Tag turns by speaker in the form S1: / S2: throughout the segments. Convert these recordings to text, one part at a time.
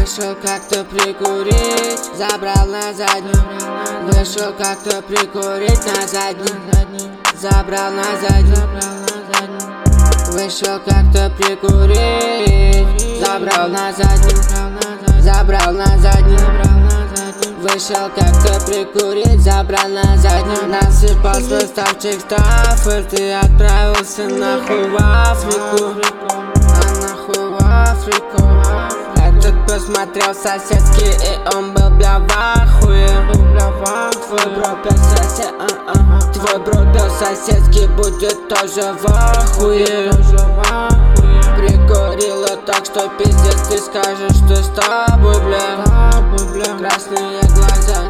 S1: Вышел как-то прикурить, забрал на заднюю. Вышел как-то прикурить на заднюю, забрал на заднюю. Вышел как-то прикурить, забрал на заднюю, забрал на заднюю. Вышел как-то прикурить, забрал на заднюю. Насыпал свой ставчик в тафель и отправился нахуй в Африку. Нахуй в Африку. Этот посмотрел соседский, и он был бля в ахуе. Твой бро пел твой бро пел соседский, будет тоже в ахуе. Прикурила так, что пиздец, ты скажешь, что с тобой, бля. Красные глаза,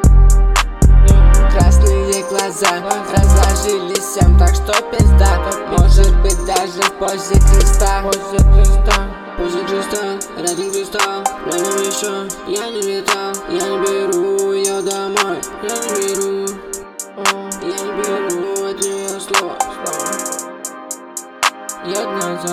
S1: красные глаза разложились всем, так что пизда. Может быть даже в позе креста. Поза креста, ради креста, прямо еще. Я не летал, я не беру ее домой. Я не беру от нее слова. Еду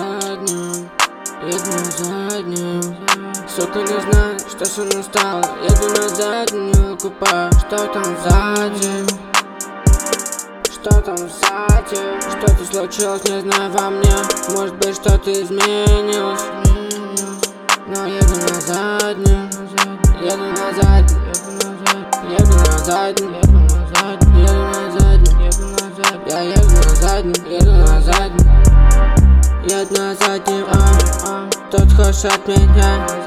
S1: на заднюю, сука, не знаю, что со мной стало. Еду на заднюю, купаю, что там сзади. Что там сзади? Что-то случилось, не знаю, во мне. Может быть, что-то изменилось. Но еду на заднюю, еду на заднюю, еду на заднюю, еду на заднюю. Я еду на заднюю, еду на заднюю. Еду на заднюю, тот хочет от меня.